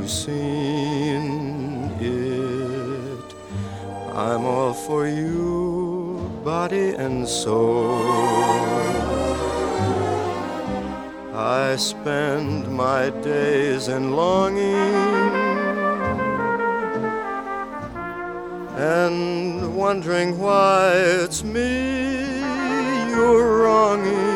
seen it. I'm all for you, body and soul. I spend my days in longing and wondering why it's me you're wronging.